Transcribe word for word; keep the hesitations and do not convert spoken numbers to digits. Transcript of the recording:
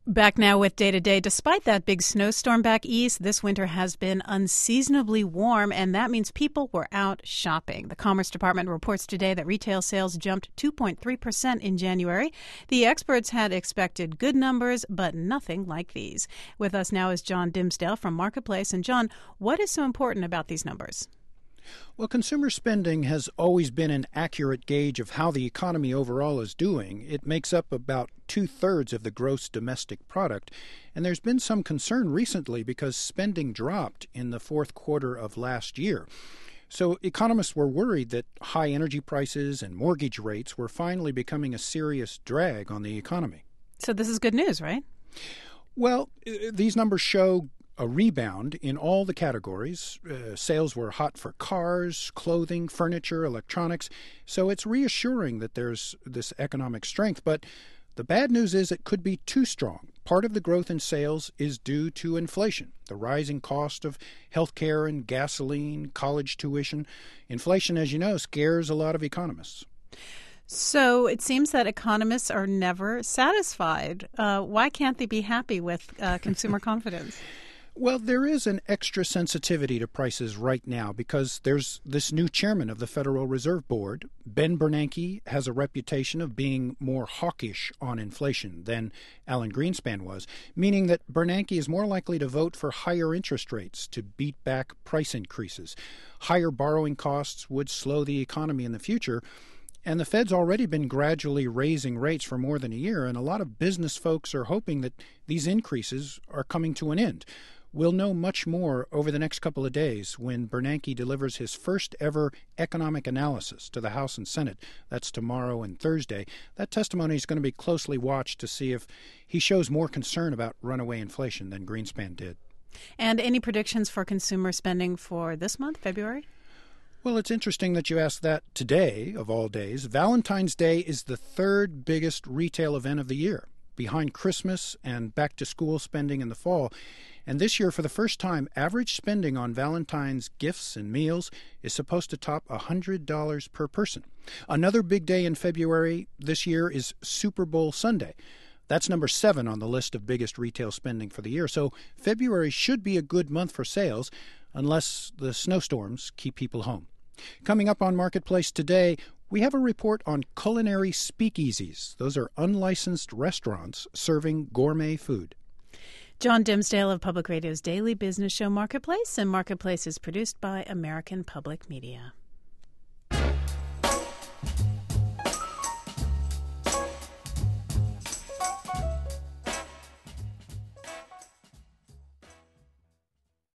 Back now with Day to Day. Despite that big snowstorm back east, this winter has been unseasonably warm, and that means people were out shopping. The Commerce Department reports today that retail sales jumped two point three percent in January. The experts had expected good numbers, but nothing like these. With us now is John Dimsdale from Marketplace. And John, what is so important about these numbers? Well, consumer spending has always been an accurate gauge of how the economy overall is doing. It makes up about two-thirds of the gross domestic product, and there's been some concern recently because spending dropped in the fourth quarter of last year. So economists were worried that high energy prices and mortgage rates were finally becoming a serious drag on the economy. So this is good news, right? Well, these numbers show a rebound in all the categories. Uh, sales were hot for cars, clothing, furniture, electronics. So it's reassuring that there's this economic strength. But the bad news is it could be too strong. Part of the growth in sales is due to inflation, the rising cost of health care and gasoline, college tuition. Inflation, as you know, scares a lot of economists. So it seems that economists are never satisfied. Uh, why can't they be happy with uh, consumer confidence? Well, there is an extra sensitivity to prices right now because there's this new chairman of the Federal Reserve Board. Ben Bernanke has a reputation of being more hawkish on inflation than Alan Greenspan was, meaning that Bernanke is more likely to vote for higher interest rates to beat back price increases. Higher borrowing costs would slow the economy in the future. And the Fed's already been gradually raising rates for more than a year, and a lot of business folks are hoping that these increases are coming to an end. We'll know much more over the next couple of days when Bernanke delivers his first ever economic analysis to the House and Senate. That's tomorrow and Thursday. That testimony is going to be closely watched to see if he shows more concern about runaway inflation than Greenspan did. And any predictions for consumer spending for this month, February? Well, it's interesting that you asked that today, of all days. Valentine's Day is the third biggest retail event of the year, behind Christmas and back-to-school spending in the fall. And this year, for the first time, average spending on Valentine's gifts and meals is supposed to top one hundred dollars per person. Another big day in February this year is Super Bowl Sunday. That's number seven on the list of biggest retail spending for the year. So February should be a good month for sales, unless the snowstorms keep people home. Coming up on Marketplace today, we have a report on culinary speakeasies. Those are unlicensed restaurants serving gourmet food. John Dimsdale of Public Radio's daily business show Marketplace, and Marketplace is produced by American Public Media.